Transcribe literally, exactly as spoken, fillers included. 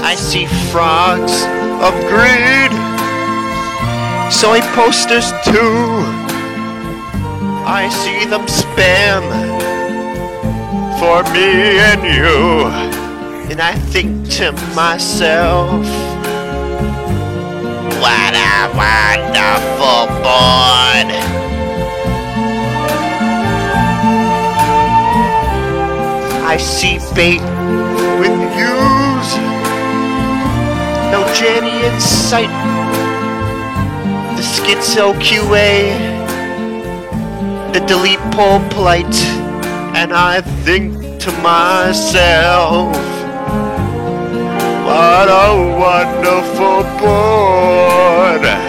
I see frogs of greed, soy posters too. I see them spam for me and you, and I think to myself, what a wonderful board. I see bait with views, no Jenny in sight. The schizo Q A, the delete poll plight, and I think to myself, what a wonderful board.